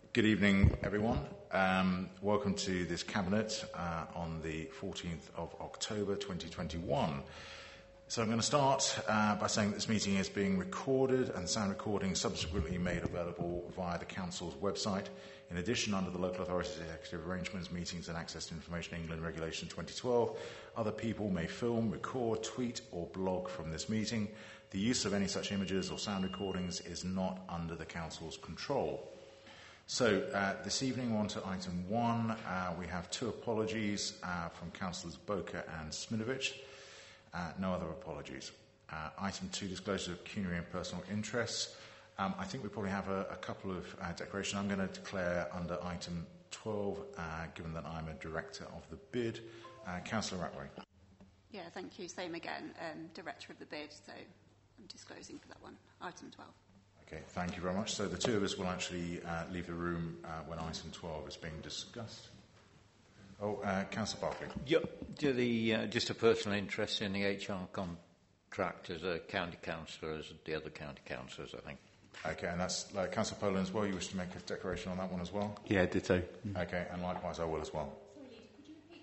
Good evening, everyone. Welcome to this Cabinet on the 14th of October 2021. So I'm going to start by saying that this meeting is being recorded and sound recording subsequently made available via the Council's website. In addition, under the Local Authorities Executive Arrangements, Meetings and Access to Information England Regulation 2012, other people may film, record, tweet or blog from this meeting. The use of any such images or sound recordings is not under the Council's control. So this evening, on to item 1. We have 2 apologies from Councillors Boker and Smidovic. No other apologies. Item 2, disclosure of pecuniary and personal interests. I think we probably have a couple of declarations. I'm going to declare under item 12, given that I'm a director of the bid. Councillor Ratway. Yeah, thank you. Same again, director of the bid, so I'm disclosing for that one. Item 12. Okay, thank you very much. So the 2 of us will actually leave the room when item 12 is being discussed. Councillor Barclay. Yep, just a personal interest in the HR contract as a county councillor, as the other county councillors, I think. Okay, and that's Councillor Poland as well. You wish to make a declaration on that one as well? Yeah, ditto. Okay, and likewise I will as well. Sorry, could you repeat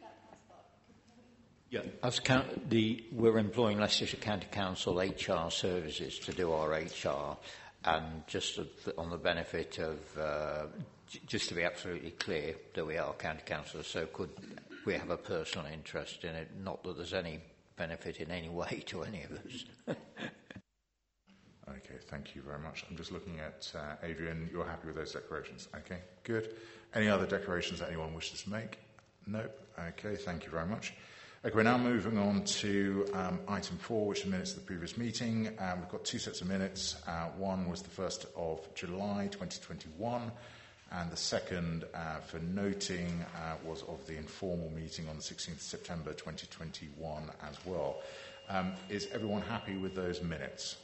that, Yeah, we're employing Leicestershire County Council HR services to do our HR, and just on the benefit of, just to be absolutely clear that we are county councillors, so could we have a personal interest in it? Not that there's any benefit in any way to any of us. Okay, thank you very much. I'm just looking at Adrian. You're happy with those declarations? Okay, good. Any other declarations that anyone wishes to make? Nope. Okay, thank you very much. Okay, we're now moving on to item 4, which are minutes of the previous meeting. We've got 2 sets of minutes. One was the 1st of July 2021, and the second for noting was of the informal meeting on the 16th of September 2021 as well. Is everyone happy with those minutes?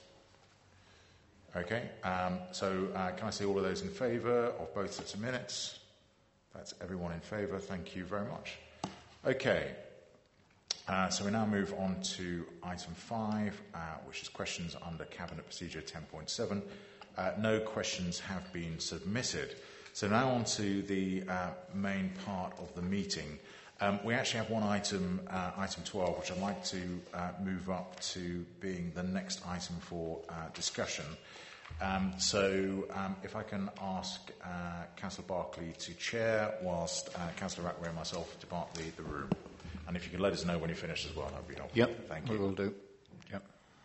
Okay, so can I see all of those in favour of both sets of minutes? That's everyone in favour. Thank you very much. Okay, so we now move on to item 5, which is questions under Cabinet Procedure 10.7. No questions have been submitted. So now on to the main part of the meeting. We actually have one item, item 12, which I'd like to move up to being the next item for discussion. If I can ask Councillor Barclay to chair whilst Councillor Ratway and myself depart the room. And if you could let us know when you finish as well, that would be helpful. Yep, thank you. We will do. Yep.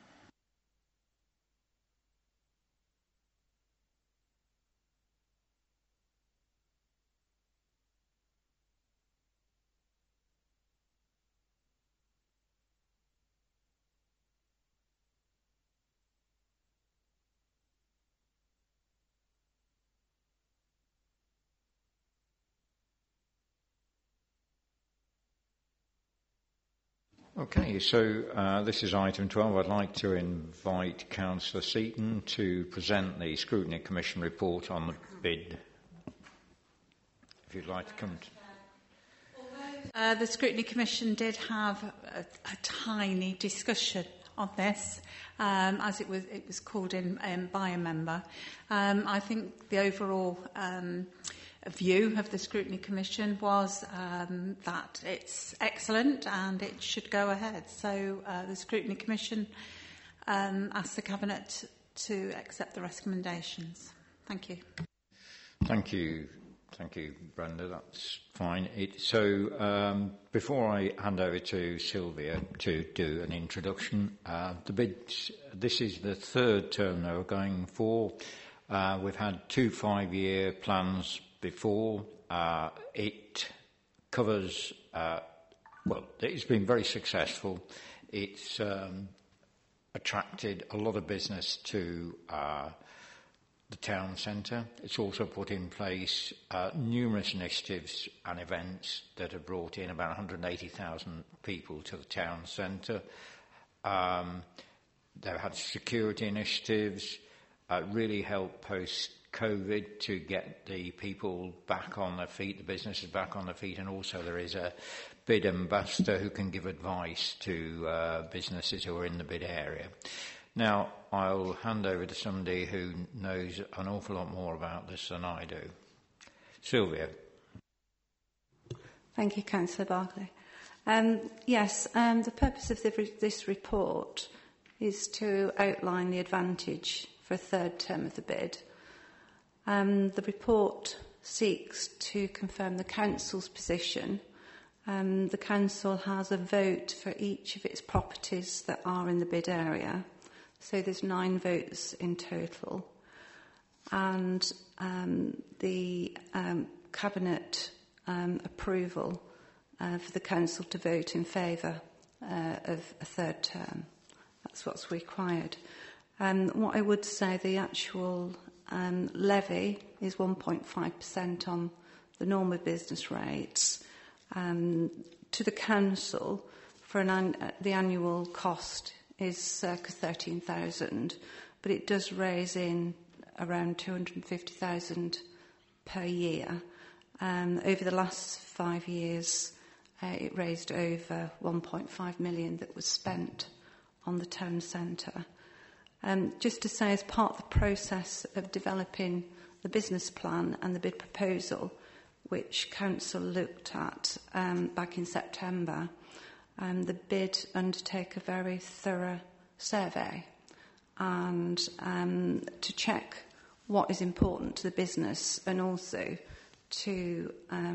Okay, so this is item 12. I'd like to invite Councillor Seaton to present the Scrutiny Commission report on the bid. If you'd like to come. The Scrutiny Commission did have a tiny discussion on this, as it was called in by a member. I think the overall view of the Scrutiny Commission was that it's excellent and it should go ahead. So the Scrutiny Commission asked the Cabinet to accept the recommendations. Thank you. Thank you. Thank you, Brenda. That's fine. Before I hand over to Sylvia to do an introduction, the bids, this is the 3rd term they were going for. We've had 2 5-year plans before. It covers, it's been very successful. It's attracted a lot of business to the town centre. It's also put in place numerous initiatives and events that have brought in about 180,000 people to the town centre. They've had security initiatives, really helped post-COVID to get the people back on their feet, the businesses back on their feet, and also there is a bid ambassador who can give advice to businesses who are in the bid area. Now, I'll hand over to somebody who knows an awful lot more about this than I do. Sylvia. Thank you, Councillor Barclay. Yes, the purpose of this report is to outline the advantage for a third term of the bid. The report seeks to confirm the Council's position. The Council has a vote for each of its properties that are in the bid area. So there's 9 votes in total. And the Cabinet approval for the Council to vote in favour of a third term. That's what's required. What I would say, the actual levy is 1.5% on the normal business rates. To the Council, for the annual cost is circa 13,000, but it does raise in around 250,000 per year. Over the last 5 years, it raised over 1.5 million that was spent on the town centre. Just to say, as part of the process of developing the business plan and the bid proposal, which Council looked at back in September, the bid undertake a very thorough survey and to check what is important to the business and also to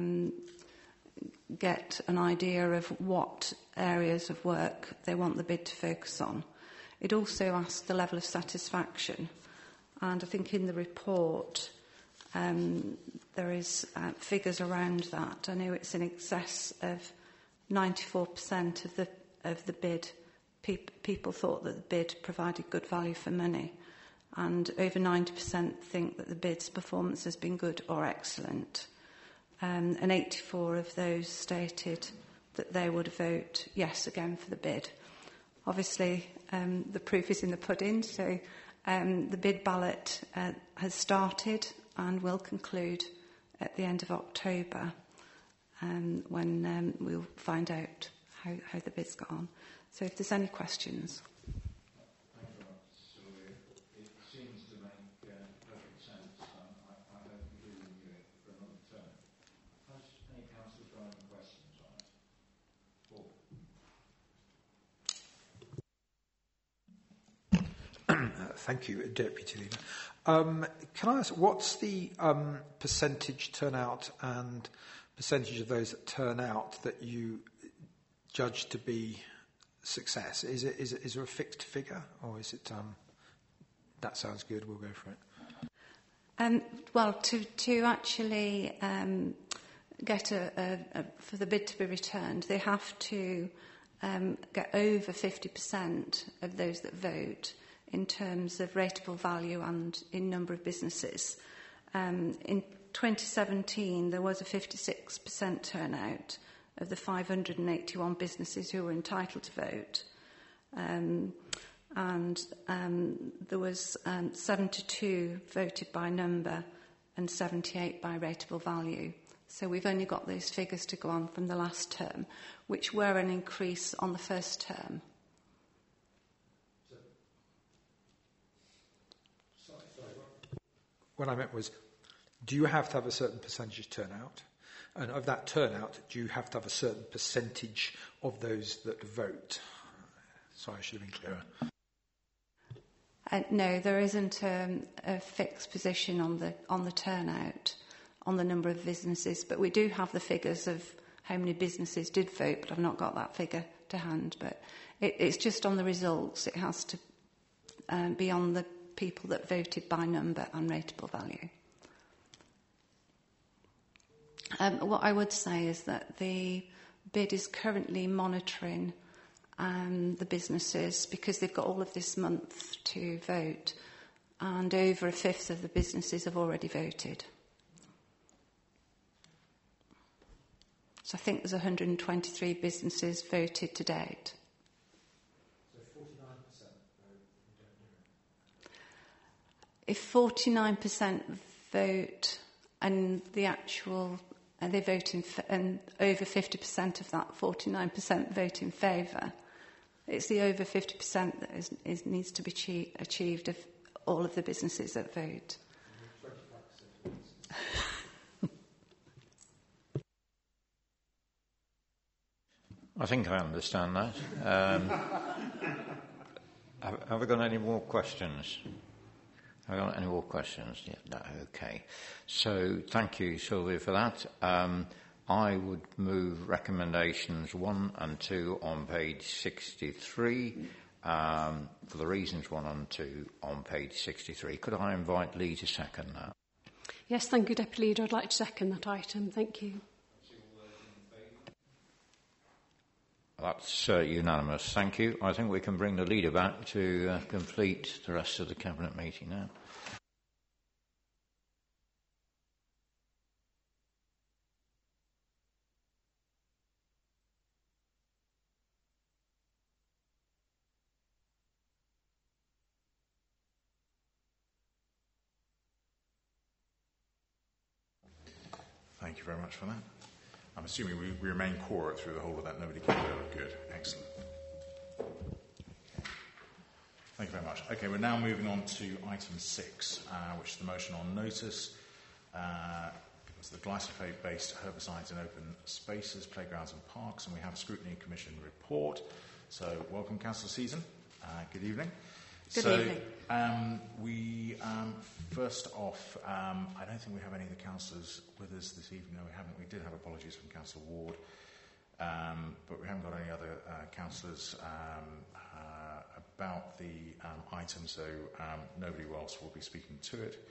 get an idea of what areas of work they want the bid to focus on. It also asked the level of satisfaction, and I think in the report there is figures around that. I know it's in excess of 94% of the bid. People thought that the bid provided good value for money, and over 90% think that the bid's performance has been good or excellent. And 84 of those stated that they would vote yes again for the bid. Obviously, the proof is in the pudding, so the bid ballot has started and will conclude at the end of October when we'll find out how the bid's got on. So if there's any questions. Thank you very much, Sylvia. It seems to make perfect sense. I hope you will do it for another term. Has any councillors got any questions on it? Paul. Thank you, Deputy Leader. Can I ask, what's the percentage turnout and percentage of those that turn out that you judge to be success? Is there a fixed figure, or is it that sounds good, we'll go for it? Well, to actually get for the bid to be returned, they have to get over 50% of those that vote in terms of rateable value and in number of businesses. In 2017, there was a 56% turnout of the 581 businesses who were entitled to vote. And there was 72 voted by number and 78 by rateable value. So we've only got those figures to go on from the last term, which were an increase on the first term. What I meant was, do you have to have a certain percentage turnout? And of that turnout, do you have to have a certain percentage of those that vote? Sorry, I should have been clearer. No, there isn't a fixed position on the turnout, on the number of businesses, but we do have the figures of how many businesses did vote, but I've not got that figure to hand. But it's just on the results. It has to be on the people that voted by number and rateable value. What I would say is that the bid is currently monitoring the businesses because they've got all of this month to vote, and over a fifth of the businesses have already voted. So I think there's 123 businesses voted to date. So 49% vote, If 49% vote and the actual they vote and over 50% of that 49% vote in favour, it's the over 50% that needs to be achieved of all of the businesses that vote. I think I understand that. Have we got any more questions? Have we got any more questions? Yeah, no, okay. So thank you, Sylvia, for that. I would move recommendations 1 and 2 on page 63 for the reasons 1 and 2 on page 63. Could I invite Lee to second that? Yes, thank you, Deputy Leader. I'd like to second that item. Thank you. That's unanimous. Thank you. I think we can bring the leader back to complete the rest of the Cabinet meeting now. Thank you very much for that. I'm assuming we remain core through the whole of that. Nobody came over. Good. Excellent. Thank you very much. Okay, we're now moving on to item 6, which is the motion on notice. It's the glyphosate-based herbicides in open spaces, playgrounds and parks, and we have a Scrutiny Commission report. So welcome, Councillor Season. Good evening. Good evening. We first off, I don't think we have any of the councillors with us this evening. No, we haven't. We did have apologies from Councillor Ward, but we haven't got any other councillors about the item, so nobody else will be speaking to it.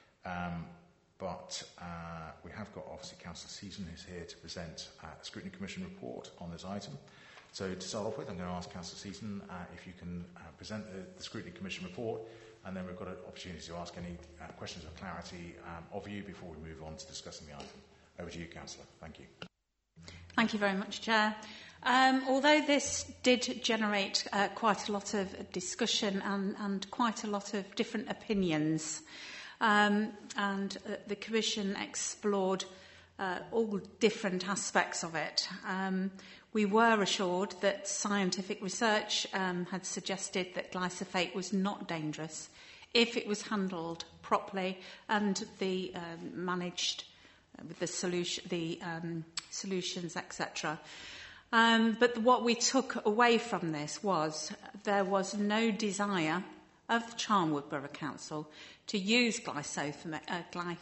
But we have got, obviously, Councillor Season who's here to present a Scrutiny Commission report on this item. So to start off with, I'm going to ask Councillor Season if you can present the Scrutiny Commission report, and then we've got an opportunity to ask any questions of clarity of you before we move on to discussing the item. Over to you, Councillor. Thank you. Thank you very much, Chair. Although this did generate quite a lot of discussion and quite a lot of different opinions, and the Commission explored all different aspects of it, we were assured that scientific research had suggested that glyphosate was not dangerous if it was handled properly and the managed with the solutions, etc. But what we took away from this was there was no desire of Charnwood Borough Council to use glyphosate,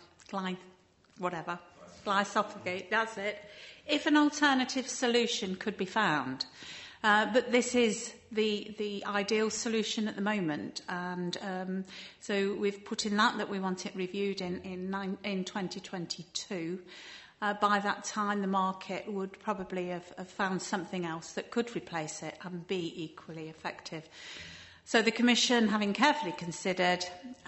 that's it, if an alternative solution could be found. But this is the ideal solution at the moment, and so we've put in that we want it reviewed in 2022. By that time, the market would probably have found something else that could replace it and be equally effective. So the Commission, having carefully considered,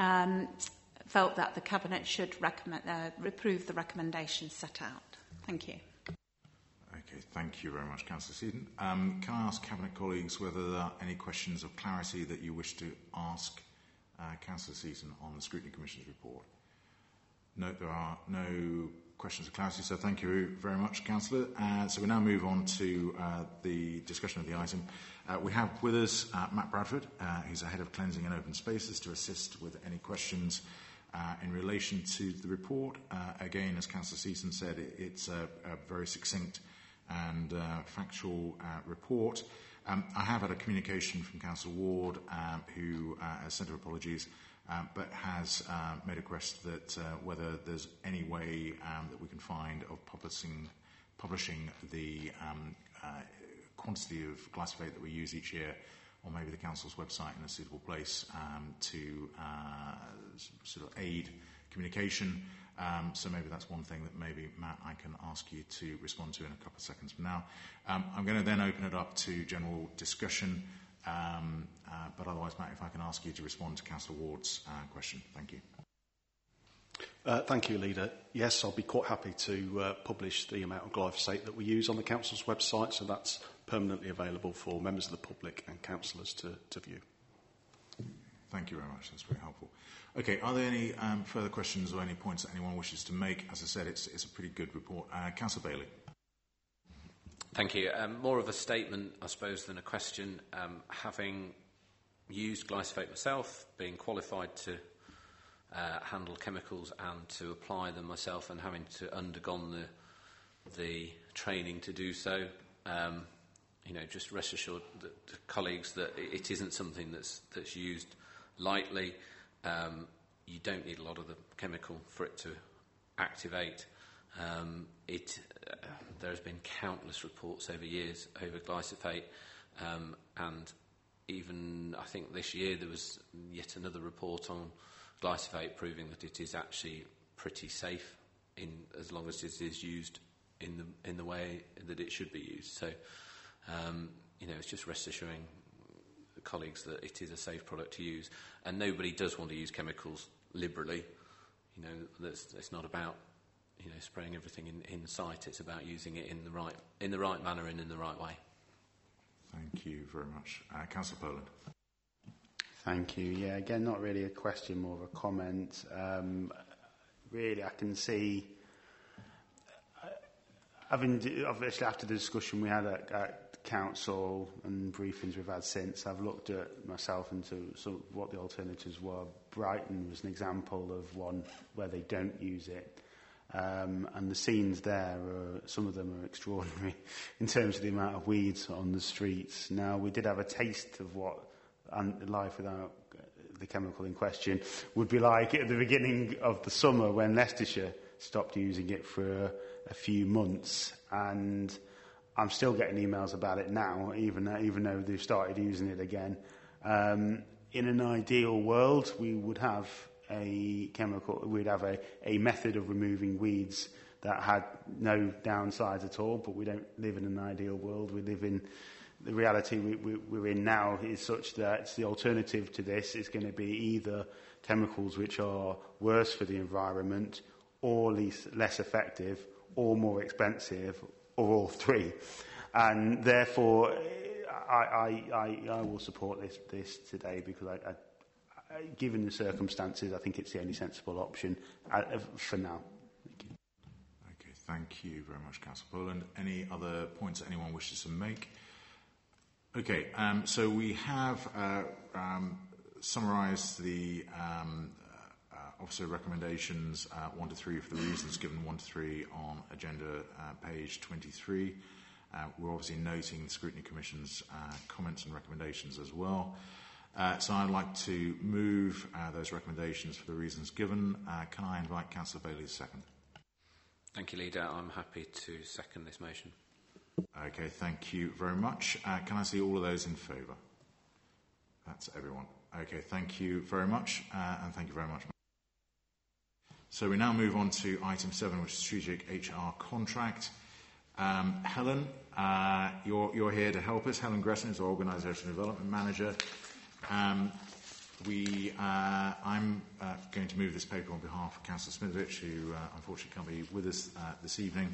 felt that the Cabinet should approve the recommendations set out. Thank you. Okay, thank you very much, Councillor Seaton. Can I ask Cabinet colleagues whether there are any questions of clarity that you wish to ask Councillor Seaton on the Scrutiny Commission's report? No, there are no questions of clarity, so thank you very much, Councillor. So we now move on to the discussion of the item. We have with us Matt Bradford, who's the Head of Cleansing and Open Spaces, to assist with any questions in relation to the report. Again, as Councillor Seaton said, it's a very succinct and factual report. I have had a communication from Councillor Ward, who has sent her apologies, but has made a request that whether there's any way that we can find of publishing the quantity of glyphosate that we use each year, or maybe the Council's website in a suitable place to sort of aid communication. So maybe that's one thing that maybe, Matt, I can ask you to respond to in a couple of seconds from now. I'm going to then open it up to general discussion, but otherwise, Matt, if I can ask you to respond to Councillor Ward's question. Thank you. Thank you, Leader. Yes, I'll be quite happy to publish the amount of glyphosate that we use on the Council's website, so that's permanently available for members of the public and councillors to view. Thank you very much. That's very helpful. Okay, are there any further questions or any points that anyone wishes to make? As I said, it's a pretty good report. Councillor Bailey. Thank you. More of a statement, I suppose, than a question. Having used glyphosate myself, being qualified to handle chemicals and to apply them myself, and having to undergone the training to do so, just rest assured that colleagues that it isn't something that's used lightly. You don't need a lot of the chemical for it to activate. There has been countless reports over years over glyphosate, and even I think this year there was yet another report on glyphosate proving that it is actually pretty safe as long as it is used in the way that it should be used. So, it's just rest assuring colleagues that it is a safe product to use, and nobody does want to use chemicals liberally. It's not about spraying everything in sight. It's about using it in the right manner and in the right way. Thank you very much, Councillor Poland. Thank you. Yeah, again, not really a question, more of a comment. Really, I can see, obviously after the discussion we had at council and briefings we've had since, I've looked at myself into what the alternatives were. Brighton was an example of one where they don't use it. And the scenes there, some of them are extraordinary in terms of the amount of weeds on the streets. Now, we did have a taste of what life without the chemical in question would be like at the beginning of the summer when Leicestershire stopped using it for a few months. And I'm still getting emails about it now, even though they've started using it again. In an ideal world, we would have we'd have a method of removing weeds that had no downsides at all, but we don't live in an ideal world. We live in the reality we're in now is such that the alternative to this is going to be either chemicals which are worse for the environment, or less effective, or more expensive, or all three. And therefore, I will support this today because given the circumstances, I think it's the only sensible option for now. Thank you. Okay, thank you very much, Councillor Poland. Any other points that anyone wishes to make? Okay, so we have summarised the officer recommendations 1 to 3 for the reasons given 1 to 3 on agenda page 23. We're obviously noting the Scrutiny Commission's comments and recommendations as well. So I'd like to move those recommendations for the reasons given. Can I invite Councillor Bailey to second? Thank you, Leader. I'm happy to second this motion. Okay, thank you very much. Can I see all of those in favour? That's everyone. Okay, thank you very much, and thank you very much. So we now move on to item 7, which is strategic HR contract. Helen, you're here to help us. Helen Gresson is our Organisation Development Manager. I'm going to move this paper on behalf of Councillor Smithovich, who unfortunately can't be with us this evening.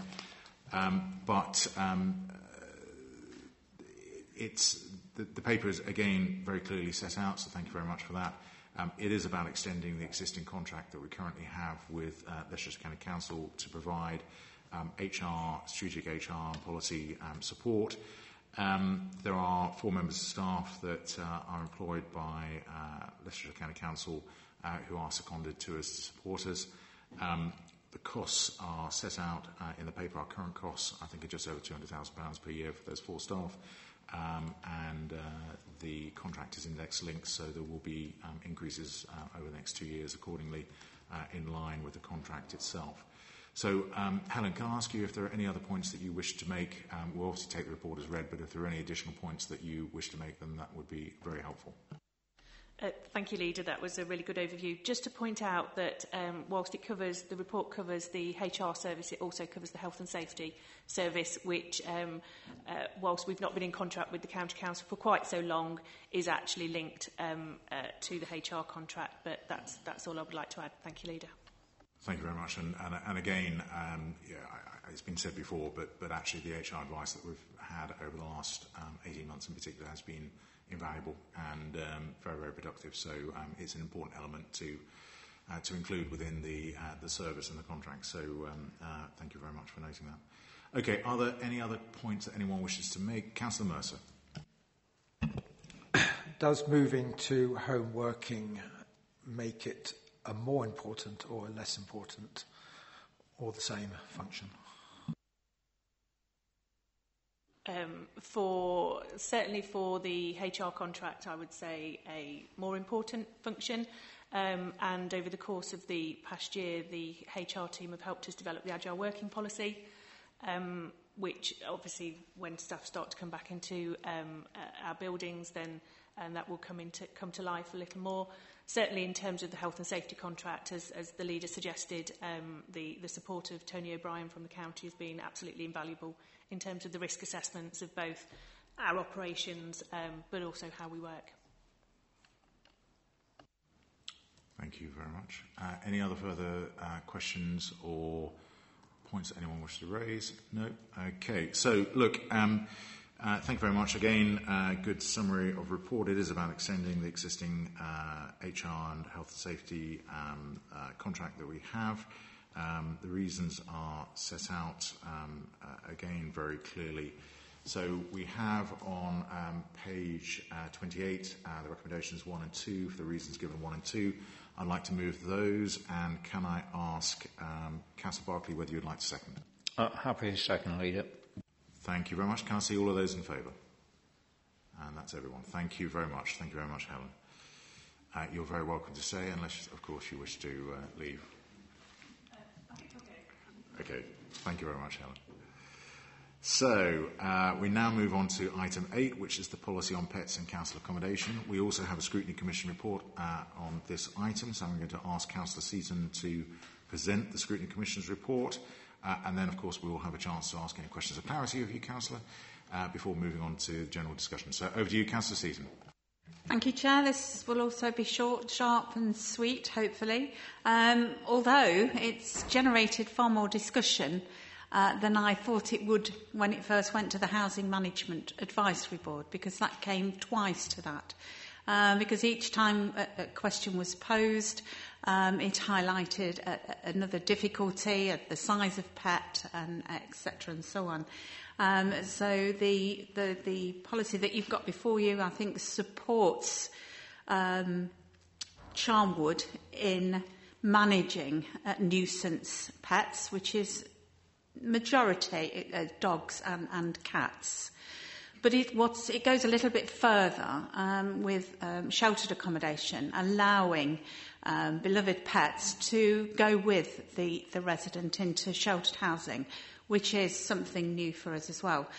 The paper is again very clearly set out, so thank you very much for that. It is about extending the existing contract that we currently have with Leicestershire County Council to provide strategic HR and policy support. There are 4 members of staff that are employed by Leicestershire County Council who are seconded to us to support us. The costs are set out in the paper. Our current costs, I think, are just over £200,000 per year for those 4 staff. And the contract is index linked, so there will be increases over the next 2 years accordingly in line with the contract itself. So, Helen, can I ask you if there are any other points that you wish to make? We'll obviously take the report as read, but if there are any additional points that you wish to make, then that would be very helpful. Thank you, Leader. That was a really good overview. Just to point out that whilst the report covers the HR service, it also covers the health and safety service, which, whilst we've not been in contract with the County Council for quite so long, is actually linked to the HR contract. But that's all I would like to add. Thank you, Leader. Thank you very much. And again, it's been said before, but actually the HR advice that we've had over the last 18 months in particular has been invaluable and very, very productive. So it's an important element to include within the service and the contract. So thank you very much for noting that. Okay, are there any other points that anyone wishes to make? Councillor Mercer. Does moving to home working make it a more important or a less important or the same function? certainly for the HR contract, I would say a more important function. And over the course of the past year, the HR team have helped us develop the Agile Working Policy, which obviously when staff start to come back into our buildings, then that will come to life a little more. Certainly in terms of the health and safety contract, as the leader suggested, the support of Tony O'Brien from the county has been absolutely invaluable in terms of the risk assessments of both our operations, but also how we work. Thank you very much. Any other further questions or points that anyone wishes to raise? No? Okay. So, look, thank you very much. Again, good summary of report. It is about extending the existing HR and health and safety contract that we have. The reasons are set out, again, very clearly. So we have on page 28 the recommendations 1 and 2 for the reasons given 1 and 2. I'd like to move those, and can I ask Councillor Barclay whether you'd like to second it? Happy to second, Leader. Thank you very much. Can I see all of those in favour? And that's everyone. Thank you very much. Thank you very much, Helen. You're very welcome to stay, unless, of course, you wish to leave. Okay. Thank you very much, Helen. So, we now move on to item 8, which is the policy on pets and council accommodation. We also have a Scrutiny Commission report on this item, so I'm going to ask Councillor Seaton to present the Scrutiny Commission's report, and then, of course, we will have a chance to ask any questions of clarity of you, Councillor, before moving on to general discussion. So, over to you, Councillor Seaton. Thank you, Chair. This will also be short, sharp and sweet, hopefully, although it's generated far more discussion than I thought it would when it first went to the Housing Management Advisory Board, because that came twice to that. Because each time a question was posed, it highlighted another difficulty, the size of pet, and etc. and so on. So the policy that you've got before you, I think, supports Charnwood in managing nuisance pets, which is majority dogs and cats. But it goes a little bit further with sheltered accommodation, allowing beloved pets to go with the resident into sheltered housing, which is something new for us as well.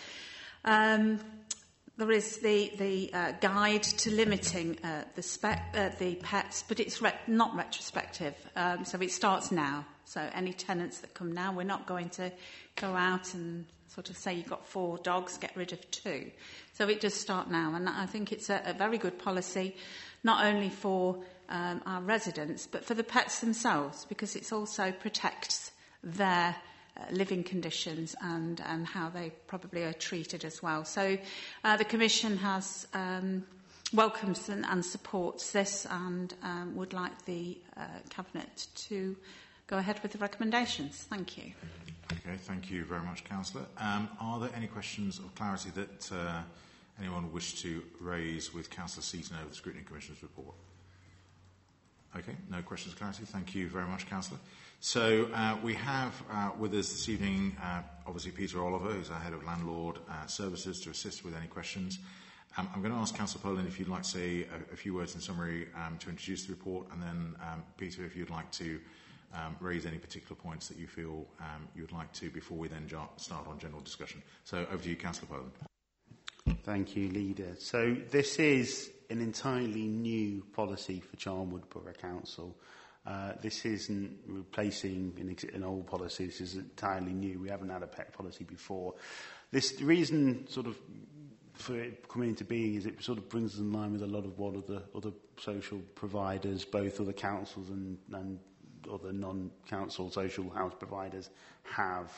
There is the guide to limiting the pets, but it's not retrospective, so it starts now. So any tenants that come now, we're not going to go out and sort of say you've got 4 dogs, get rid of 2. So it does start now, and I think it's a very good policy, not only for our residents, but for the pets themselves, because it also protects their living conditions and how they probably are treated as well. So the Commission has welcomes and supports this, and would like the Cabinet to go ahead with the recommendations. Thank you. Okay, thank you very much, Councillor. Are there any questions of clarity that anyone would wish to raise with Councillor Seaton over the Scrutiny Commission's report? Okay, no questions of clarity. Thank you very much, Councillor. So we have with us this evening, obviously, Peter Oliver, who's our Head of Landlord Services, to assist with any questions. I'm going to ask Councillor Poland if you'd like to say a few words in summary to introduce the report, and then, Peter, if you'd like to raise any particular points that you feel you would like to before we then start on general discussion. So over to you, Councillor Poland. Thank you, Leader. So this is an entirely new policy for Charnwood Borough Council. This isn't replacing an old policy. This is entirely new. We haven't had a pet policy before. The reason sort of for it coming into being is it sort of brings us in line with a lot of what other social providers, both other councils and other non-council social house providers have.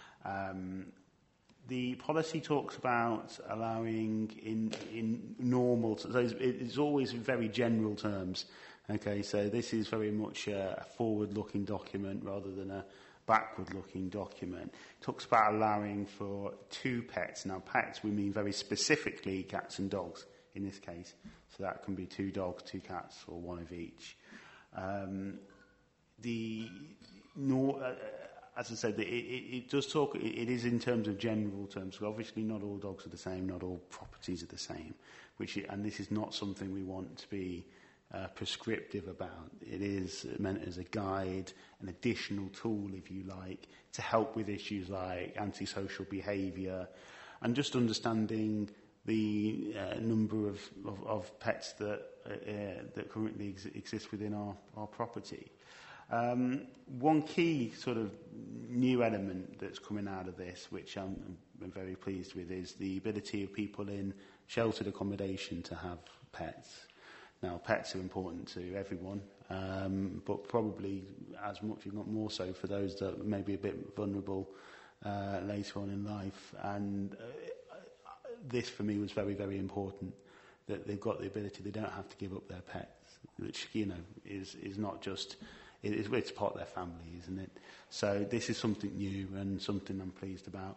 The policy talks about allowing in normal, so it's always in very general terms. Okay, so this is very much a forward-looking document rather than a backward-looking document. It talks about allowing for 2 pets. Now, pets, we mean very specifically cats and dogs in this case. So that can be 2 dogs, 2 cats, or 1 of each. as I said, it does talk. It is in terms of general terms. So obviously, not all dogs are the same. Not all properties are the same. And this is not something we want to be prescriptive about. It is meant as a guide, an additional tool, if you like, to help with issues like antisocial behaviour, and just understanding the number of pets that currently exist within our property. One key sort of new element that's coming out of this, which I'm very pleased with, is the ability of people in sheltered accommodation to have pets. Now, pets are important to everyone, but probably as much, if not more so, for those that may be a bit vulnerable later on in life. And this, for me, was very, very important, that they've got the ability, they don't have to give up their pets, which, is not just... It's part of their family, isn't it? So this is something new and something I'm pleased about.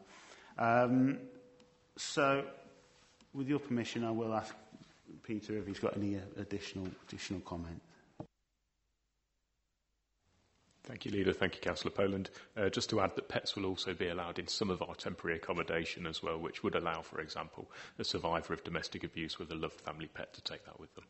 So, with your permission, I will ask Peter if he's got any additional comments. Thank you, Leader. Thank you, Councillor Poland. Just to add that pets will also be allowed in some of our temporary accommodation as well, which would allow, for example, a survivor of domestic abuse with a loved family pet to take that with them.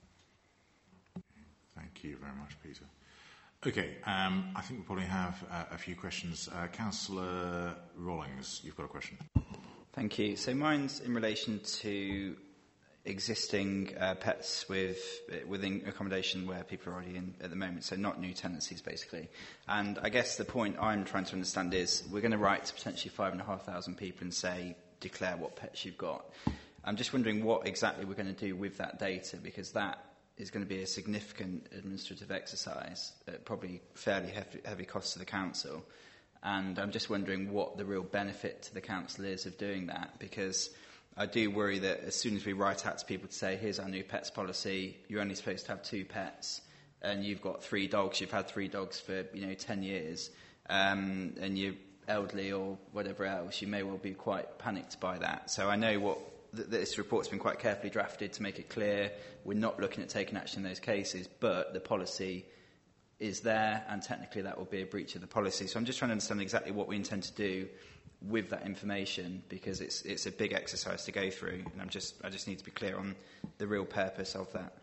Thank you very much, Peter. Okay, I think we probably have a few questions. Councillor Rawlings, you've got a question. Thank you. So mine's in relation to existing pets within accommodation where people are already in at the moment, so not new tenancies, basically. And I guess the point I'm trying to understand is we're going to write to potentially 5,500 people and say, declare what pets you've got. I'm just wondering what exactly we're going to do with that data, because that is going to be a significant administrative exercise, probably fairly heavy cost to the council. And I'm just wondering what the real benefit to the council is of doing that, because I do worry that as soon as we write out to people to say, here's our new pets policy, you're only supposed to have 2 pets, and you've got 3 dogs, you've had 3 dogs for 10 years, and you're elderly or whatever else, you may well be quite panicked by that. So I know this report's been quite carefully drafted to make it clear we're not looking at taking action in those cases, but the policy is there, and technically that will be a breach of the policy. So I'm just trying to understand exactly what we intend to do with that information, because it's a big exercise to go through, and I just need to be clear on the real purpose of that.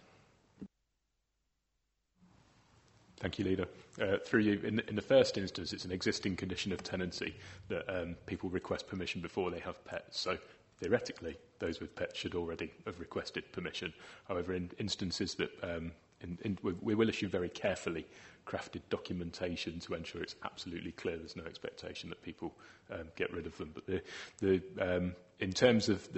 Thank you, Leader. Through you, in the first instance, it's an existing condition of tenancy that people request permission before they have pets. So theoretically, those with pets should already have requested permission. However, in instances that we will issue very carefully crafted documentation to ensure it's absolutely clear there's no expectation that people get rid of them. But in terms of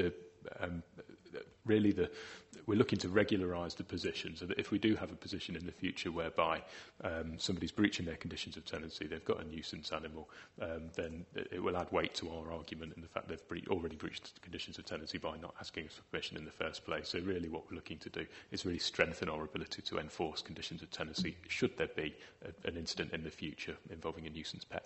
we're looking to regularise the position, so that if we do have a position in the future whereby somebody's breaching their conditions of tenancy, they've got a nuisance animal, then it will add weight to our argument in the fact they've already breached the conditions of tenancy by not asking us for permission in the first place. So really what we're looking to do is really strengthen our ability to enforce conditions of tenancy should there be an incident in the future involving a nuisance pet.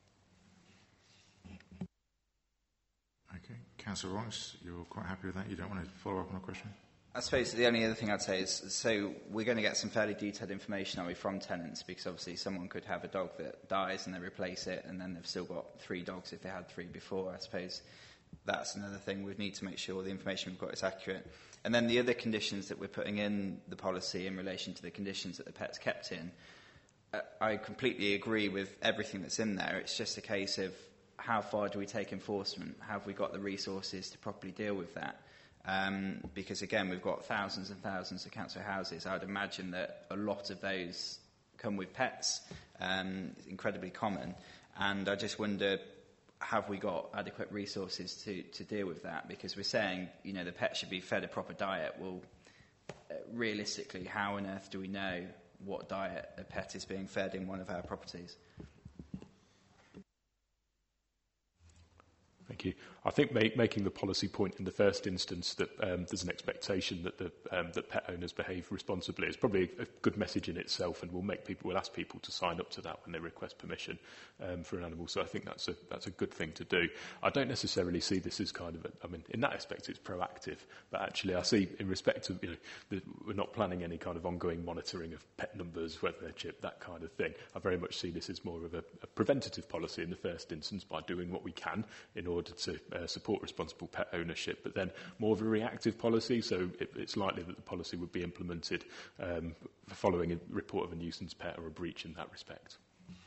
Okay. Councillor Ross, you're quite happy with that? You don't want to follow up on a question? I suppose the only other thing I'd say is, so we're going to get some fairly detailed information, are we, from tenants, because obviously someone could have a dog that dies and they replace it, and then they've still got 3 dogs if they had 3 before. I suppose that's another thing. We need to make sure the information we've got is accurate. And then the other conditions that we're putting in the policy in relation to the conditions that the pet's kept in, I completely agree with everything that's in there. It's just a case of how far do we take enforcement? Have we got the resources to properly deal with that? Because, again, we've got thousands and thousands of council houses. I would imagine that a lot of those come with pets. It's incredibly common. And I just wonder, have we got adequate resources to deal with that? Because we're saying, the pet should be fed a proper diet. Well, realistically, how on earth do we know what diet a pet is being fed in one of our properties? Thank you. I think making the policy point in the first instance that there's an expectation that that pet owners behave responsibly is probably a good message in itself, and will ask people to sign up to that when they request permission for an animal. So I think that's a good thing to do. I don't necessarily see this as kind of in that aspect it's proactive, but actually I see in respect of that we're not planning any kind of ongoing monitoring of pet numbers, whether they're chipped, that kind of thing. I very much see this as more of a preventative policy in the first instance by doing what we can in order to support responsible pet ownership, but then more of a reactive policy, so it's likely that the policy would be implemented following a report of a nuisance pet or a breach in that respect.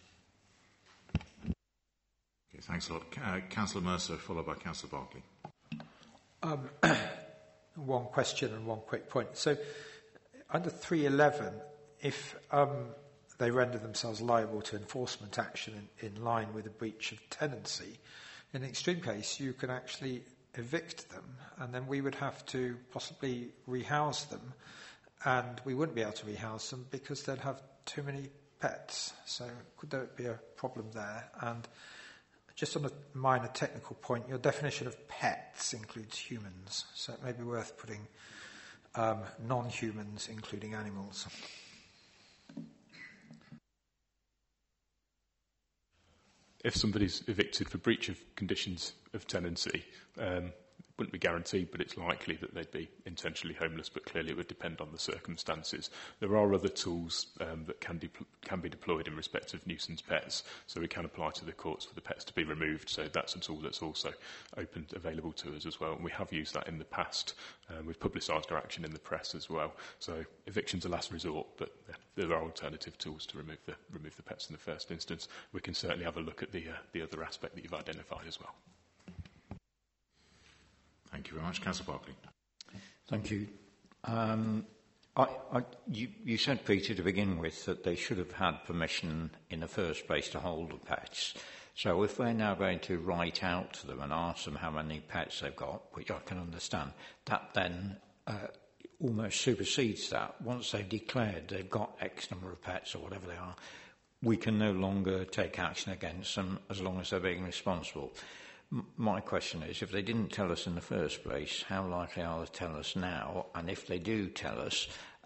Okay, thanks a lot. Councillor Mercer, followed by Councillor Barclay. One question and one quick point. So, under 311, if they render themselves liable to enforcement action in line with a breach of tenancy, in an extreme case, you can actually evict them, and then we would have to possibly rehouse them, and we wouldn't be able to rehouse them because they'd have too many pets. So could there be a problem there? And just on a minor technical point, your definition of pets includes humans, so it may be worth putting non-humans, including animals. If somebody's evicted for breach of conditions of tenancy, it wouldn't be guaranteed, but it's likely that they'd be intentionally homeless, but clearly it would depend on the circumstances. There are other tools that can be deployed in respect of nuisance pets, so we can apply to the courts for the pets to be removed, so that's a tool that's also available to us as well, and we have used that in the past. We've publicised our action in the press as well, so eviction's a last resort, but there are alternative tools to remove the pets in the first instance. We can certainly have a look at the other aspect that you've identified as well. Thank you very much. Councillor Barclay. Thank you. You said, Peter, to begin with, that they should have had permission in the first place to hold the pets. So if we're now going to write out to them and ask them how many pets they've got, which I can understand, that then almost supersedes that. Once they've declared they've got X number of pets or whatever they are, we can no longer take action against them as long as they're being responsible. My question is, if they didn't tell us in the first place, how likely are they to tell us now? And if they do tell us,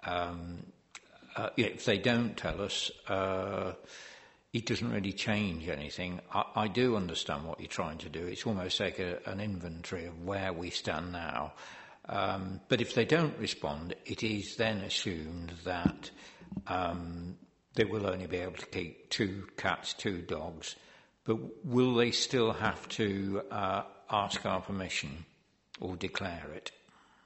if they don't tell us, it doesn't really change anything. I do understand what you're trying to do. It's almost like an inventory of where we stand now. But if they don't respond, it is then assumed that they will only be able to keep 2 cats, 2 dogs. But will they still have to ask our permission or declare it?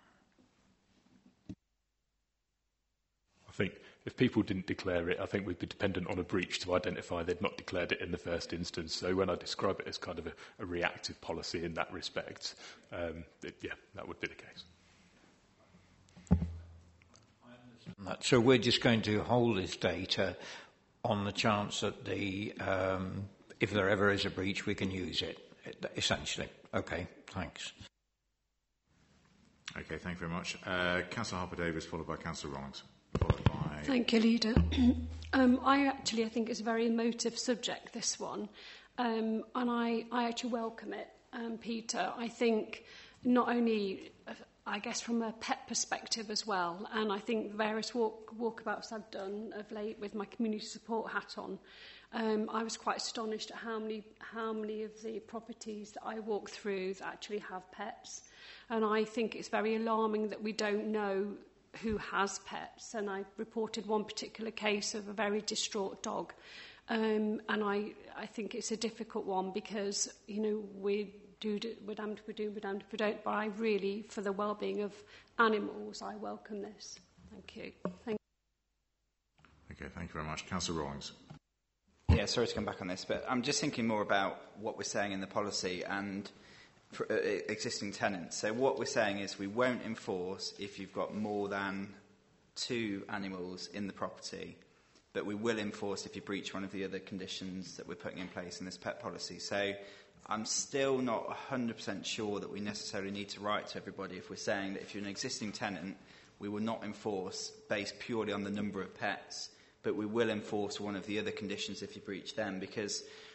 I think if people didn't declare it, I think we'd be dependent on a breach to identify they'd not declared it in the first instance. So when I describe it as kind of a reactive policy in that respect, that would be the case. So we're just going to hold this data on the chance that if there ever is a breach, we can use it, essentially. Okay, thanks. Okay, thank you very much. Councillor Harper-Davis, followed by Councillor Rawlings. Thank you, Leader. I think it's a very emotive subject, this one, and I actually welcome it, Peter. I think not only, I guess, from a pet perspective as well, and I think various walkabouts I've done of late with my community support hat on, I was quite astonished at how many of the properties that I walk through that actually have pets. And I think it's very alarming that we don't know who has pets. And I reported one particular case of a very distraught dog. And I think it's a difficult one because, we're damned if we do, we're damned if we don't. But I really, for the well-being of animals, I welcome this. Thank you. Okay, thank you very much. Councillor Rawlings. Yeah, sorry to come back on this, but I'm just thinking more about what we're saying in the policy and for, existing tenants. So what we're saying is we won't enforce if you've got more than 2 animals in the property, but we will enforce if you breach one of the other conditions that we're putting in place in this pet policy. So I'm still not 100% sure that we necessarily need to write to everybody if we're saying that if you're an existing tenant, we will not enforce based purely on the number of pets, but we will enforce one of the other conditions if you breach them, because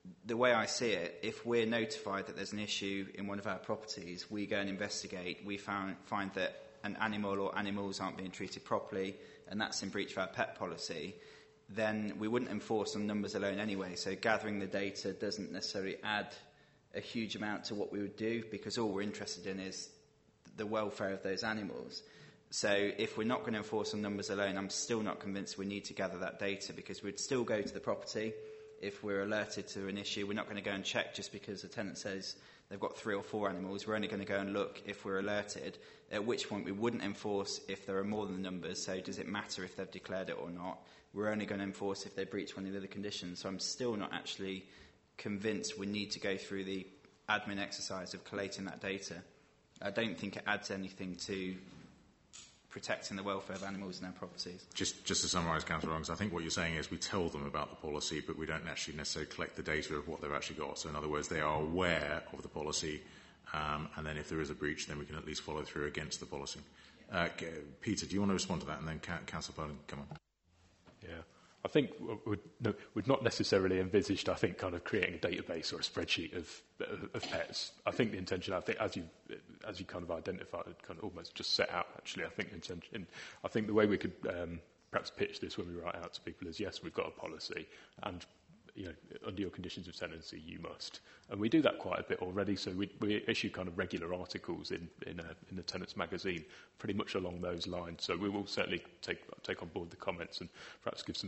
the way I see it, if we're notified that there's an issue in one of our properties, we go and investigate, we find that an animal or animals aren't being treated properly, and that's in breach of our pet policy, then we wouldn't enforce on numbers alone anyway. So gathering the data doesn't necessarily add a huge amount to what we would do, because all we're interested in is the welfare of those animals. So if we're not going to enforce on numbers alone, I'm still not convinced we need to gather that data, because we'd still go to the property if we're alerted to an issue. We're not going to go and check just because the tenant says they've got 3 or 4 animals. We're only going to go and look if we're alerted, at which point we wouldn't enforce if there are more than the numbers. So does it matter if they've declared it or not? We're only going to enforce if they breach one of the other conditions. So I'm still not actually convinced we need to go through the admin exercise of collating that data. I don't think it adds anything to protecting the welfare of animals in our properties. Just to summarise, Councillor Rungs, I think what you're saying is we tell them about the policy, but we don't actually necessarily collect the data of what they've actually got. So in other words, they are aware of the policy, and then if there is a breach, then we can at least follow through against the policy. Peter, do you want to respond to that? And then Councillor Poland, come on. Yeah. I think we'd not necessarily envisaged, I think, kind of creating a database or a spreadsheet of pets. I think the intention, I think, as you kind of identified, kind of almost just set out, actually, I think the intention, I think the way we could perhaps pitch this when we write out to people is, yes, we've got a policy, and under your conditions of tenancy, you must. And we do that quite a bit already, so we issue kind of regular articles in the Tenants magazine, pretty much along those lines. So we will certainly take on board the comments and perhaps give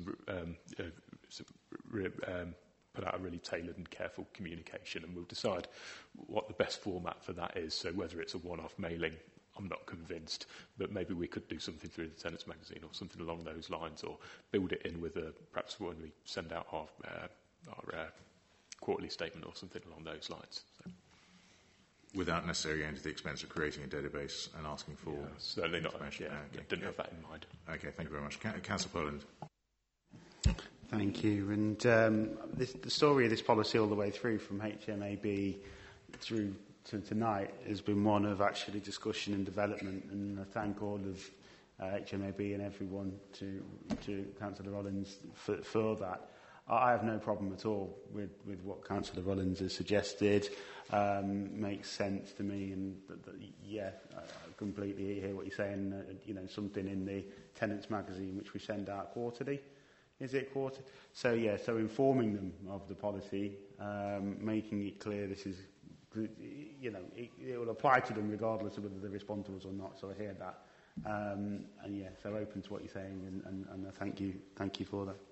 put out a really tailored and careful communication, and we'll decide what the best format for that is. So whether it's a one-off mailing, I'm not convinced, but maybe we could do something through the Tenants magazine or something along those lines, or build it in with perhaps when we send out our quarterly statement or something along those lines. So. Without necessarily going to the expense of creating a database and asking for certainly not. Information. Yeah, didn't have that in mind. Okay, thank you very much. Councillor Poland. Thank you. And the story of this policy all the way through from HMAB through to tonight has been one of actually discussion and development, and I thank all of HMAB and everyone to Councillor Rollins for that. I have no problem at all with what Councillor Rollins has suggested. Makes sense to me, and I completely hear what you're saying. Something in the Tenants magazine, which we send out quarterly. Is it quarterly? So informing them of the policy, making it clear this is, it will apply to them regardless of whether they respond to us or not. So I hear that, so open to what you're saying, and I thank you for that.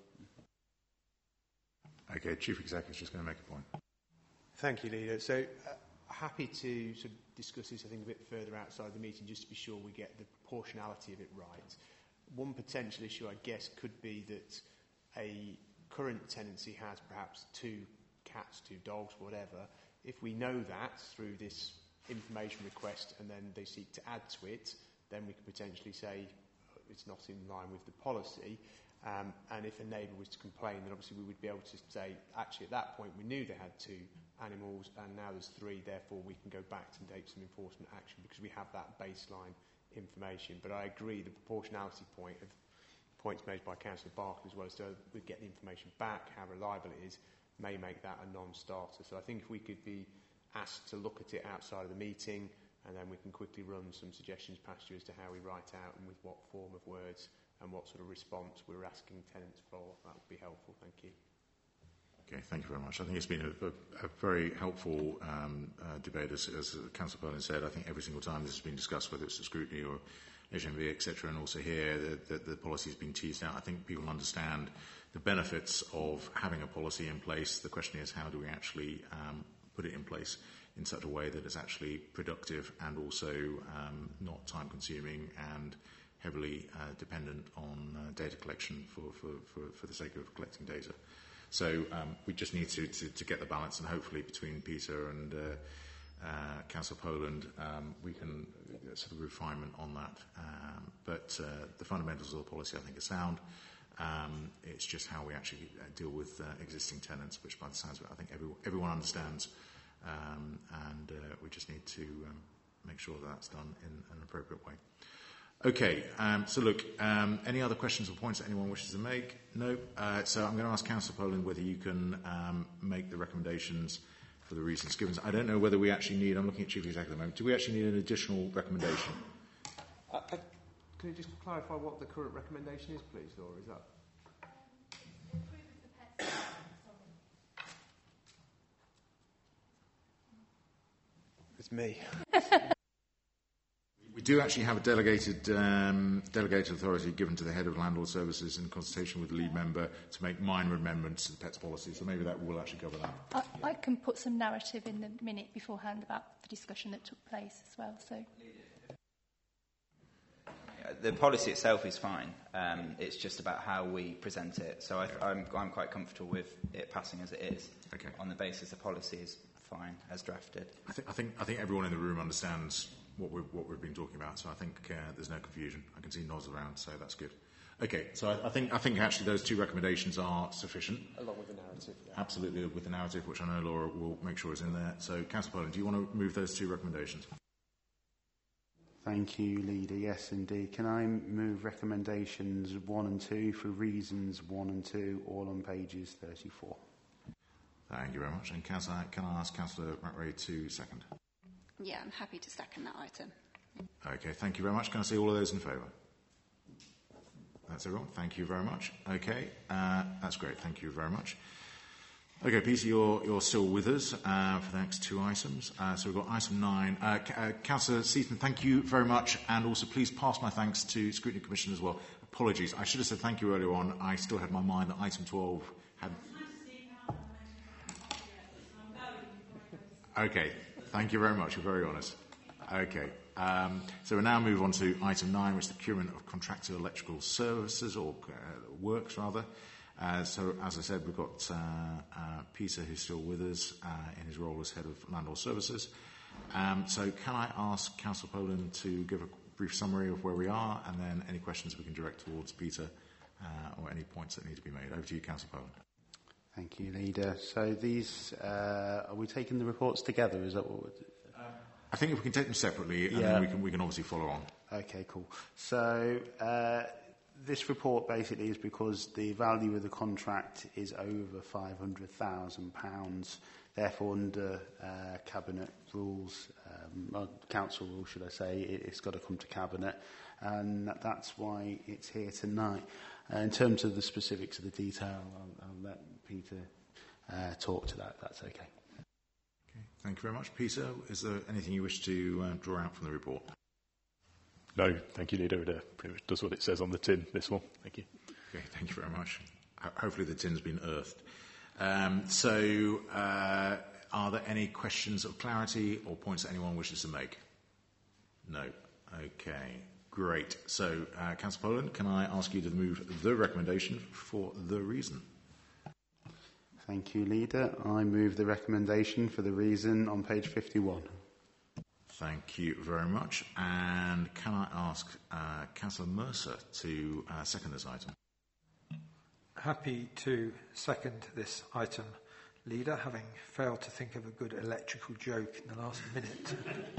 Okay, Chief Executive is just going to make a point. Thank you, Leader. So happy to sort of discuss this, I think, a bit further outside the meeting, just to be sure we get the proportionality of it right. One potential issue, I guess, could be that a current tenancy has perhaps 2 cats, 2 dogs, whatever. If we know that through this information request and then they seek to add to it, then we could potentially say it's not in line with the policy. And if a neighbour was to complain, then obviously we would be able to say, actually, at that point we knew they had 2 animals and now there's 3, therefore we can go back and take some enforcement action because we have that baseline information. But I agree the proportionality point of points made by Councillor Barker, as well as we get the information back, how reliable it is, may make that a non-starter. So I think if we could be asked to look at it outside of the meeting, and then we can quickly run some suggestions past you as to how we write out and with what form of words and what sort of response we're asking tenants for, that would be helpful. Thank you. Okay, thank you very much. I think it's been a very helpful debate, as Councillor Poland said. I think every single time this has been discussed, whether it's the scrutiny or HMV, etc., and also here, the policy has been teased out. I think people understand the benefits of having a policy in place. The question is, how do we actually put it in place in such a way that it's actually productive and also not time-consuming and heavily dependent on data collection for the sake of collecting data. So we just need to get the balance, and hopefully between Peter and Councillor Poland, we can get sort of refinement on that. But the fundamentals of the policy, I think, are sound. It's just how we actually deal with existing tenants, which by the sounds of it, I think everyone understands. And we just need to make sure that that's done in an appropriate way. Okay, so look, any other questions or points that anyone wishes to make? No. So I'm going to ask Councillor Poland whether you can make the recommendations for the reasons given. I don't know whether we actually need, I'm looking at Chief Executive at the moment, do we actually need an additional recommendation? Can you just clarify what the current recommendation is, please, Laura? Is that... It's me. We do actually have a delegated authority given to the head of landlord services in consultation with the lead member to make minor amendments to the PETS policy, so maybe that will actually cover that. I can put some narrative in the minute beforehand about the discussion that took place as well. So the policy itself is fine. It's just about how we present it. So I'm quite comfortable with it passing as it is. Okay. On the basis the policy is fine as drafted. I think everyone in the room understands what we've been talking about, so I think there's no confusion. I can see nods around, so that's good. Okay, so I think actually those two recommendations are sufficient. Along with the narrative. Yeah. Absolutely, with the narrative, which I know Laura will make sure is in there. So, Councillor Poland, do you want to move those two recommendations? Thank you, Leader. Yes, indeed. Can I move recommendations 1 and 2 for reasons 1 and 2, all on pages 34? Thank you very much. And can I ask Councillor McRae to second? Yeah, I'm happy to second that item. Okay, thank you very much. Can I see all of those in favour? That's everyone. Thank you very much. Okay, that's great. Thank you very much. Okay, Peter, you're still with us for the next two items. So we've got item 9. Councillor Seaton, thank you very much, and also please pass my thanks to Scrutiny Commission as well. Apologies, I should have said thank you earlier on. I still had in my mind that item 12 had... Okay, thank you very much. You're very honest. Okay, so we'll now move on to item 9, which is the procurement of contracted electrical services, or works rather. So, as I said, we've got Peter, who's still with us in his role as Head of Landlord Services. So can I ask Councillor Poland to give a brief summary of where we are, and then any questions we can direct towards Peter or any points that need to be made. Over to you, Councillor Poland. Thank you, Leader. So these, are we taking the reports together? Is that what we're I think if we can take them separately, and then we can obviously follow on. Okay, cool. So this report basically is because the value of the contract is over £500,000. Therefore, under Cabinet rules, or Council rules, should I say, it's got to come to Cabinet, and that's why it's here tonight. In terms of the specifics of the detail, I'll let Peter talk to that. That's okay. Thank you very much. Peter, is there anything you wish to draw out from the report? No, thank you, Leader. It pretty much does what it says on the tin, this one. Thank you. Okay, thank you very much. Hopefully the tin's been earthed. So, are there any questions of clarity or points that anyone wishes to make? No. Okay, great. So, Councillor Poland, can I ask you to move the recommendation for the reason? Thank you, Leader. I move the recommendation for the reason on page 51. Thank you very much. And can I ask Councillor Mercer to second this item? Happy to second this item, Leader, having failed to think of a good electrical joke in the last minute.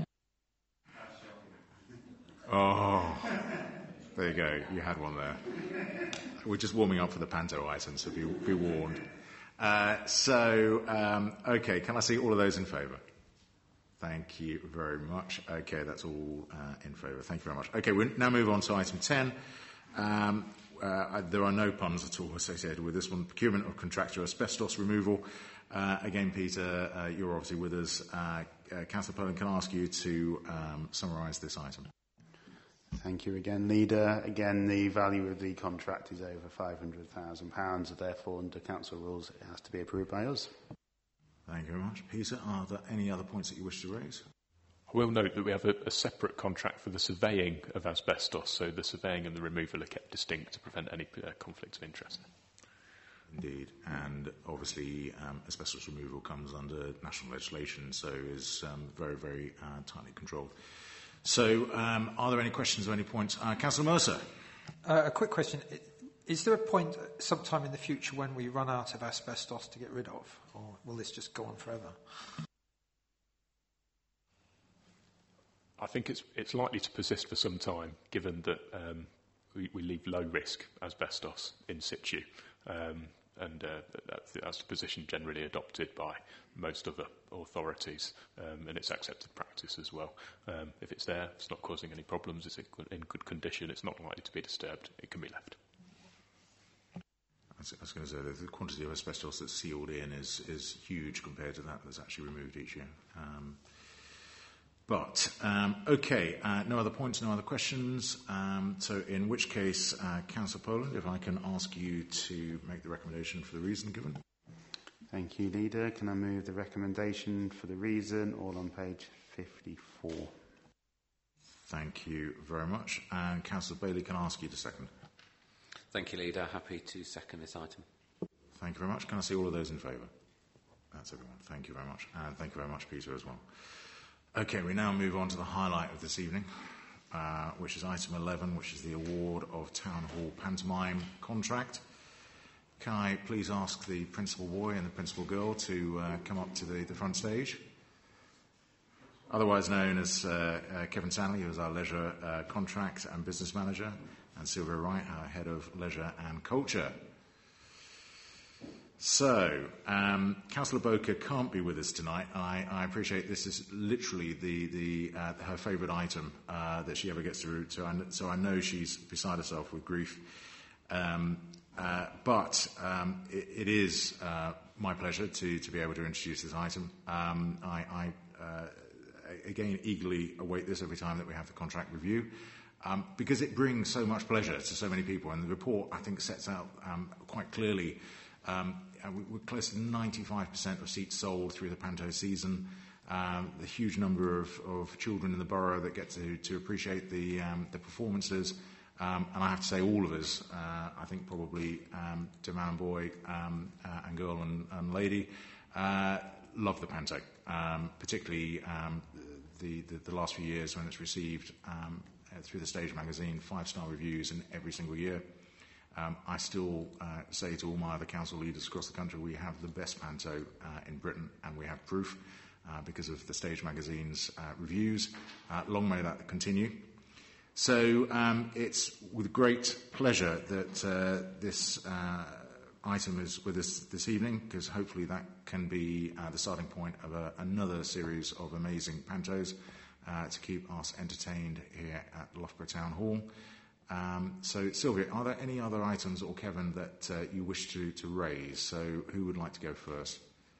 Oh, there you go. You had one there. We're just warming up for the Panto item, so be warned. Okay, can I see all of those in favour? Thank you very much. Okay, that's all in favour. Thank you very much. Okay, we'll now move on to item 10. There are no puns at all associated with this one. Procurement of contractor asbestos removal. Again, Peter, you're obviously with us. Councillor Poland, can I ask you to summarise this item? Thank you again, Leader. Again, the value of the contract is over £500,000. Therefore, under Council rules, it has to be approved by us. Thank you very much. Peter, are there any other points that you wish to raise? I will note that we have a separate contract for the surveying of asbestos, so the surveying and the removal are kept distinct to prevent any conflict of interest. Indeed, and obviously asbestos removal comes under national legislation, so is very, very tightly controlled. So, are there any questions or any points? Councillor Mercer. A quick question. Is there a point sometime in the future when we run out of asbestos to get rid of? Or will this just go on forever? I think it's likely to persist for some time, given that we leave low risk asbestos in situ, and that's the position generally adopted by most other authorities, and it's accepted practice as well. If it's there, it's not causing any problems, it's in good condition, it's not likely to be disturbed, it can be left. I was going to say that the quantity of asbestos that's sealed in is huge compared to that that's actually removed each year. Okay, no other points, no other questions. So in which case, Councillor Poland, if I can ask you to make the recommendation for the reason given. Thank you, Leader. Can I move the recommendation for the reason, all on page 54? Thank you very much. And Councillor Bailey, can I ask you to second? Thank you, Leader. Happy to second this item. Thank you very much. Can I see all of those in favour? That's everyone. Thank you very much. And thank you very much, Peter, as well. Okay, we now move on to the highlight of this evening, which is item 11, which is the award of Town Hall Pantomime contract. Can I please ask the principal boy and the principal girl to come up to the front stage? Otherwise known as Kevin Stanley, who is our leisure contract and business manager, and Sylvia Wright, our head of leisure and culture. So, Councillor Boker can't be with us tonight. I appreciate this is literally her favourite item that she ever gets to. So I know she's beside herself with grief. But it is my pleasure to be able to introduce this item. I again eagerly await this every time that we have the contract review. Because it brings so much pleasure to so many people, and the report, I think, sets out quite clearly we're close to 95% of seats sold through the Panto season, the huge number of children in the borough that get to appreciate the performances, and I have to say all of us, I think probably to man and boy and girl and lady, love the Panto, particularly the last few years when it's received through the Stage magazine 5-star reviews in every single year. I still say to all my other council leaders across the country, we have the best Panto in Britain, and we have proof because of the Stage magazine's reviews. Long may that continue. So it's with great pleasure that this item is with us this evening, because hopefully that can be the starting point of another series of amazing Pantos to keep us entertained here at Loughborough Town Hall. So, Sylvia, are there any other items, or Kevin, that you wish to raise? So, who would like to go first?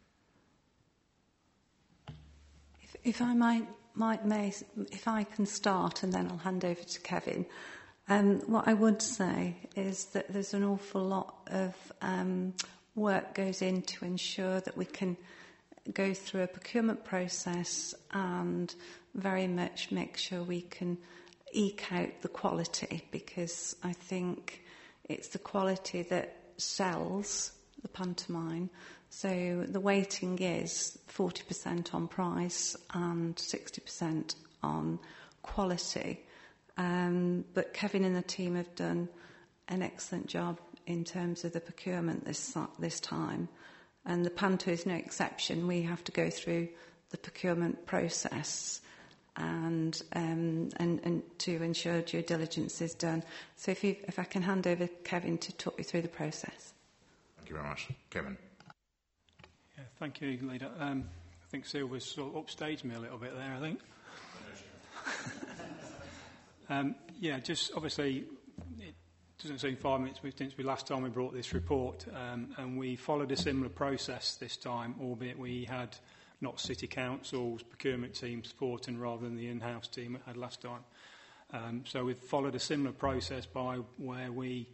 If I if I can start, and then I'll hand over to Kevin. What I would say is that there's an awful lot of work goes in to ensure that we can go through a procurement process and very much make sure we can eke out the quality, because I think it's the quality that sells the pantomime. So the weighting is 40% on price and 60% on quality. But Kevin and the team have done an excellent job in terms of the procurement this time. And the Panto is no exception. We have to go through the procurement process and to ensure due diligence is done. So if I can hand over Kevin to talk you through the process. Thank you very much. Kevin. Yeah, thank you, Leader. I think Sylvia's sort of upstaged me a little bit there, I think. Just obviously, it doesn't seem 5 minutes since we last time we brought this report, and we followed a similar process this time, albeit we had not City Council's procurement team supporting rather than the in-house team it had last time. So we've followed a similar process by where we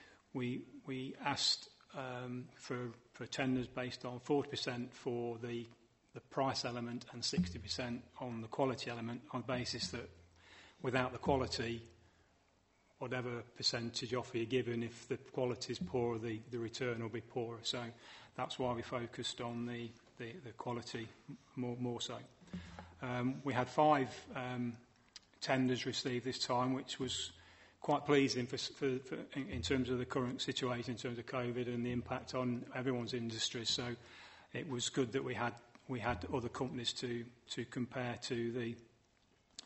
asked for tenders based on 40% for the price element and 60% on the quality element, on the basis that without the quality, whatever percentage offer you're given, if the quality is poor, the return will be poorer. So that's why we focused on the quality more so. We had 5 tenders received this time, which was quite pleasing for in terms of the current situation, in terms of COVID and the impact on everyone's industry. So it was good that we had other companies to compare to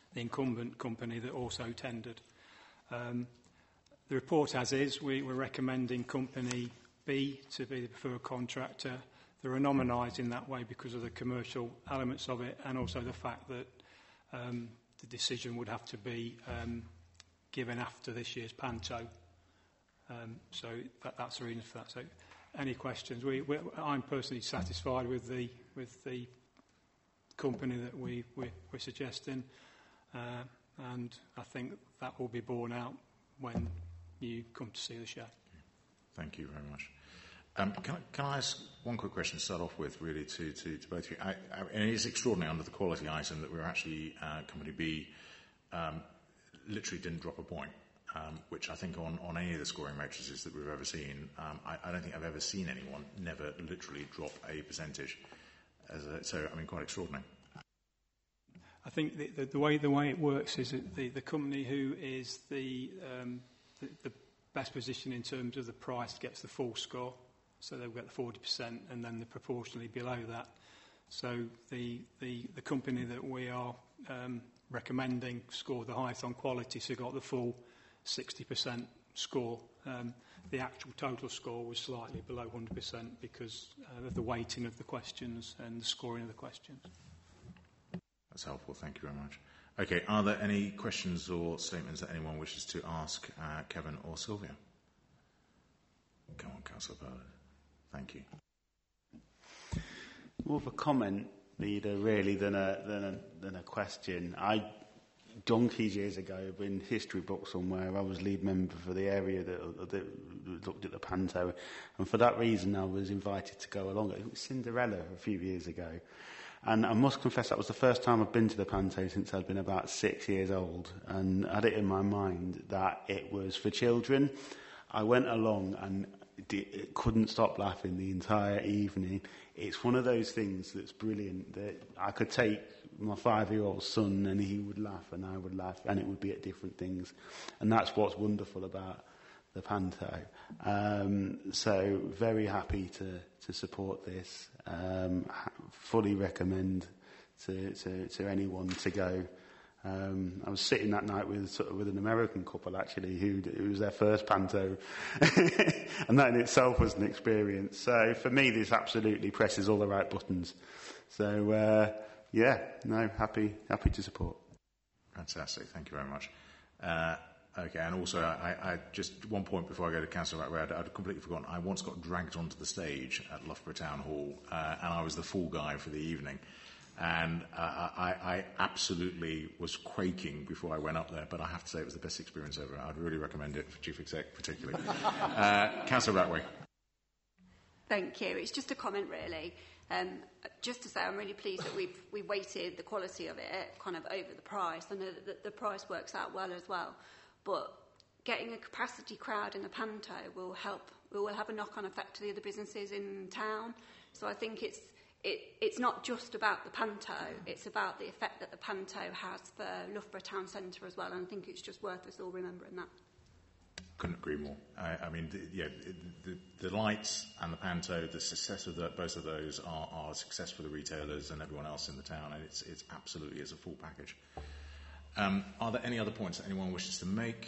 the incumbent company that also tendered. The report as is, we're recommending Company B to be the preferred contractor. They're anonymised in that way because of the commercial elements of it, and also the fact that the decision would have to be given after this year's Panto. So that's the reason for that. So any questions? I'm personally satisfied with the company that we're suggesting, and I think that will be borne out when you come to see the show. Thank you very much. Can I ask one quick question to start off with, really, to both of you? And it is extraordinary under the quality item that we're actually, Company B, literally didn't drop a point, which I think on any of the scoring matrices that we've ever seen, I don't think I've ever seen anyone never literally drop a percentage. So, I mean, quite extraordinary. I think the way it works is that the company who is the best position in terms of the price gets the full score. So they'll get the 40%, and then they're proportionally below that. So the company that we are recommending scored the highest on quality, so got the full 60% score. The actual total score was slightly below 100% because of the weighting of the questions and the scoring of the questions. That's helpful. Thank you very much. Okay, are there any questions or statements that anyone wishes to ask Kevin or Sylvia? Come on, Councillor Bowler. Thank you. More of a comment, Leader, really, than a question. Donkeys years ago, in history book somewhere, I was lead member for the area that looked at the Panto, and for that reason I was invited to go along. It was Cinderella a few years ago, and I must confess that was the first time I've been to the Panto since I'd been about 6 years old, and I had it in my mind that it was for children. I went along and couldn't stop laughing the entire evening. It's one of those things that's brilliant, that I could take my 5-year-old son and he would laugh and I would laugh, and it would be at different things. And that's what's wonderful about the Panto. So very happy to support this. Fully recommend to anyone to go. I was sitting that night with an American couple, actually, who was their first Panto, and that in itself was an experience. So for me, this absolutely presses all the right buttons. So happy to support. Fantastic, thank you very much. Okay, and also, I just one point before I go to Councillor Ratway, I'd completely forgotten. I once got dragged onto the stage at Loughborough Town Hall, and I was the fall guy for the evening. And I absolutely was quaking before I went up there, but I have to say it was the best experience ever. I'd really recommend it for Chief Exec particularly. Councillor Ratway. Thank you. It's just a comment, really. Just to say, I'm really pleased that we've weighted the quality of it kind of over the price. I know that the price works out well as well, but getting a capacity crowd in the Panto will help. We will have a knock-on effect to the other businesses in town. So I think it's not just about the Panto, it's about the effect that the Panto has for Loughborough Town Centre as well, and I think it's just worth us all remembering that. Couldn't agree more. I mean, the lights and the Panto, the success of both of those are a success for the retailers and everyone else in the town, and it's absolutely is a full package. Are there any other points that anyone wishes to make?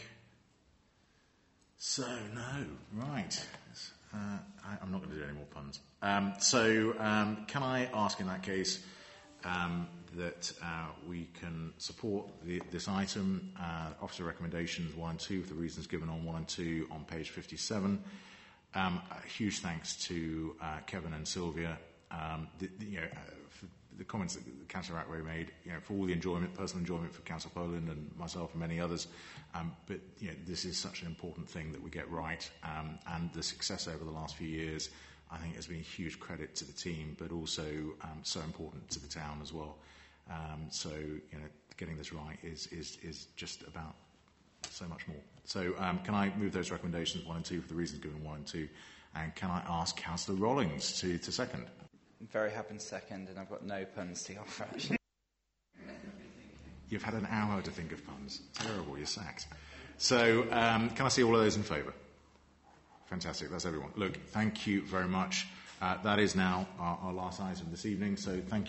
So, no. Right. I'm not going to do any more puns. Can I ask in that case that we can support this item, officer recommendations 1 and 2 for the reasons given on 1 and 2 on page 57. A huge thanks to Kevin and Sylvia. For the comments that Councillor Ratway made, for all the enjoyment, personal enjoyment for Councillor Poland and myself and many others. But this is such an important thing that we get right, and the success over the last few years, I think, has been a huge credit to the team, but also so important to the town as well. Getting this right is just about so much more. So can I move those recommendations 1 and 2 for the reasons given 1 and 2, and can I ask Councillor Rollings to second? I'm very happy to second, and I've got no puns to offer, actually. You've had an hour to think of puns. Terrible, you're sacked. So can I see all of those in favour? Fantastic, that's everyone. Look, thank you very much. That is now our last item this evening, so thank you.